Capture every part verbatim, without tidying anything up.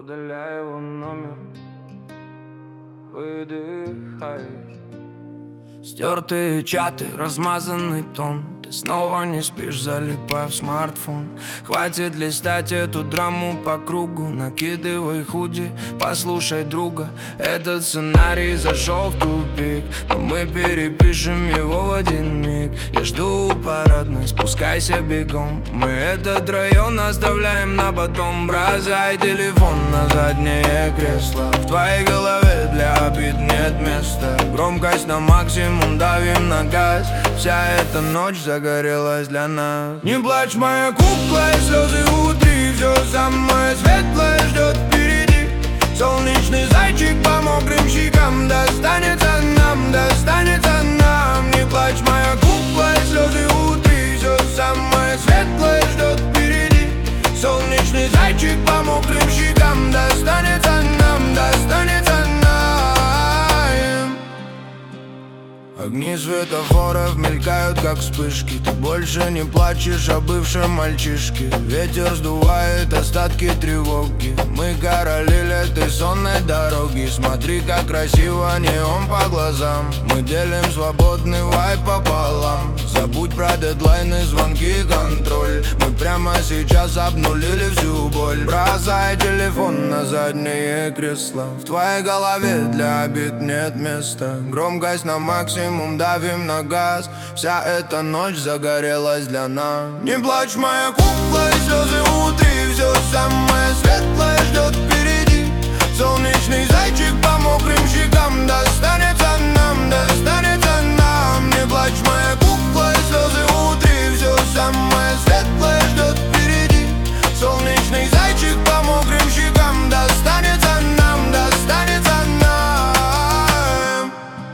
удаляй его номер, выдыхай. Стертые чаты, размазанный тон. Ты снова не спишь, залипая в смартфон. Хватит листать эту драму по кругу. Накидывай худи, послушай друга. Этот сценарий зашел в тупик, но мы перепишем его в один миг. Я жду у парадной, спускайся бегом. Мы этот район оставляем на потом. Бросай телефон на заднее кресло. В твоей голове для обид нет места. Громкость на максимум, давим на газ. Вся эта ночь загорелась для нас. Не плачь, моя кукла, и слезы утри. Все самое светлое ждет впереди. Солнечный зайчик по мокрым щекам. Достанется нам, достанется нам. Не плачь, моя кукла, и слезы утри. Все самое светлое ждет впереди. Солнечный зайчик по мокрым щекам. Достанется нам, достанется нам. Огни светофоров мелькают, как вспышки. Ты больше не плачешь о бывшем мальчишке. Ветер сдувает остатки тревоги. Мы короли этой сонной дороги. Смотри, как красиво неон по глазам. Мы делим свободный вайб пополам. Забудь про дедлайны, звонки, контроль. Мы прямо сейчас обнулили всю боль. Бросай телефон на заднее кресло. В твоей голове для обид нет места. Громкость на максимум, давим на газ. Вся эта ночь загорелась для нас. Не плачь, моя кукла, и слезы утри. Все самое светлое ждет впереди. Солнечный зайчик по мокрым щекам. Достанется нам, достанется нам. Не плачь, моя кукла, и слезы утри. Все самое светлое ждет впереди. Солнечный зайчик по мокрым щекам. Достанется нам, достанется нам.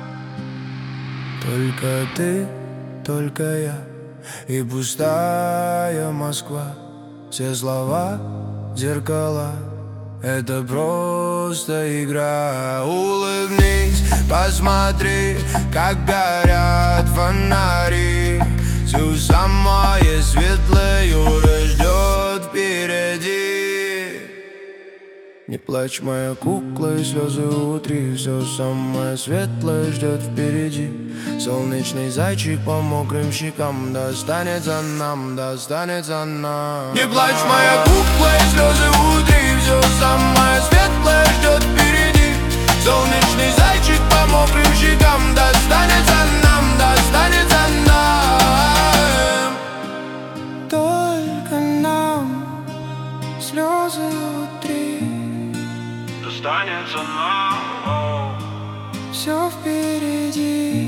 Только ты, только я и пустая Москва. Все слова зеркала, это просто игра. Улыбнись, посмотри, как горят фонари. Все самое светлое уже ждет впереди. Не плачь, моя кукла, и слезы утри. Все самое светлое ждет впереди. Солнечный зайчик по мокрым щекам. Достанется нам, достанется нам. Не плачь, моя кукла, и слезы утри. Все самое светлое ждет впереди. Солнечный зайчик по мокрым щекам. Достанется нам, достанется нам. Только нам слезы утри. Достанется нам. Все впереди.